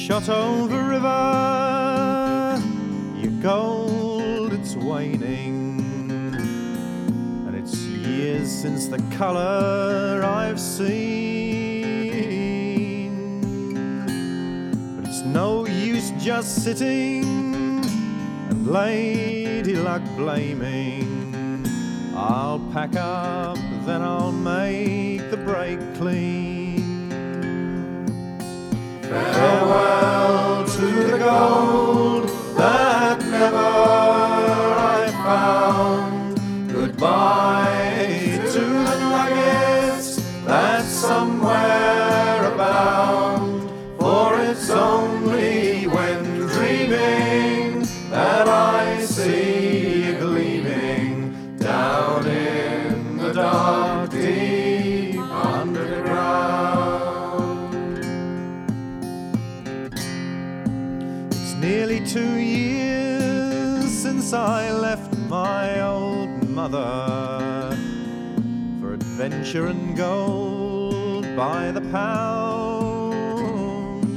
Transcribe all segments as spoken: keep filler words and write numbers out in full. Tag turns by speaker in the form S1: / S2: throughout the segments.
S1: shot over river, your gold it's waning, and it's years since the colour I've seen. But it's no use just sitting and lady luck blaming. I'll pack up, then I'll make the break clean. Farewell to the gold that never I found. Goodbye to the nuggets that somewhere abound. For it's only when dreaming that I see you gleaming down in the dark, deep underground. It's nearly two years since I left my old mother for adventure and gold by the pound,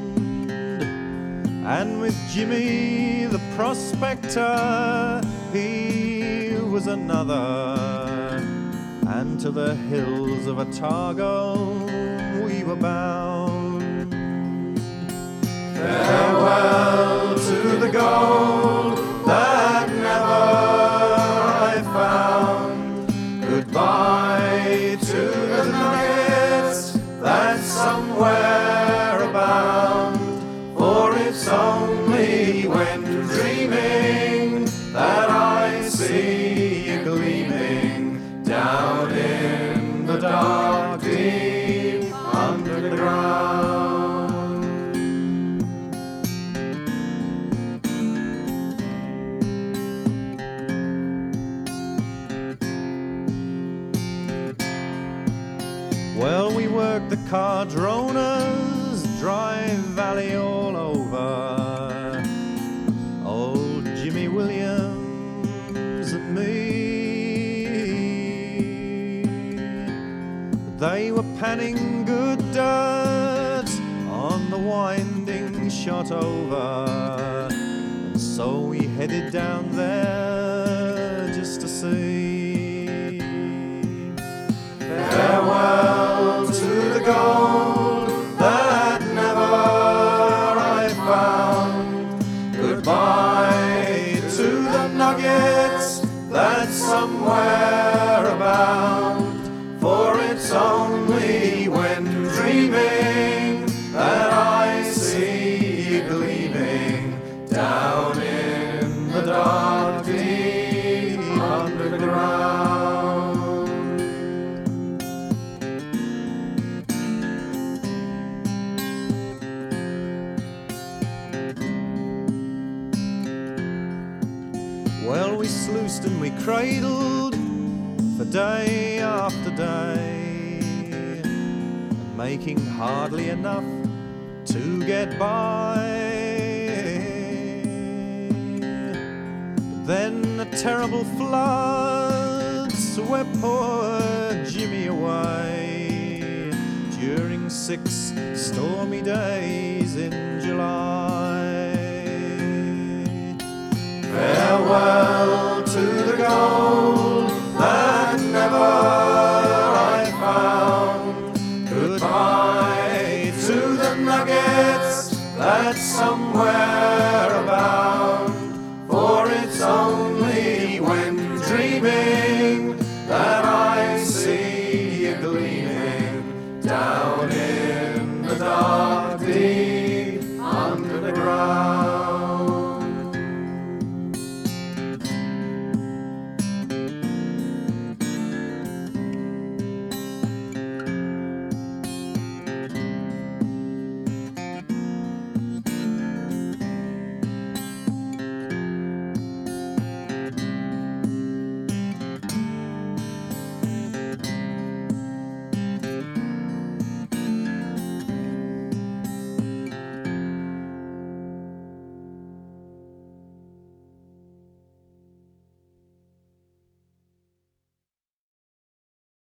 S1: and with Jimmy the prospector he was another, and to the hills of Otago we were bound. Farewell to the gold that never I found. Goodbye to the nuggets that somewhere abound. For it's only when dreaming that I see you gleaming down in the dark, deep underground. Well, we worked the Cardronas, Dry Valley all over, old Jimmy Williams and me. They were panning good dirt on the winding shot over, and so we headed down there just to see. Farewell to the gold that never I found. Goodbye to the nuggets that somewhere abound. For it's only when dreaming that I see you gleaming down in the dark, deep underground. Well, we sluiced and we cradled for day after day, and making hardly enough to get by. But then a terrible flood swept poor Jimmy away during six stormy days in July. Farewell to the gold that never I found. Goodbye to the nuggets that somewhere abound. For it's only when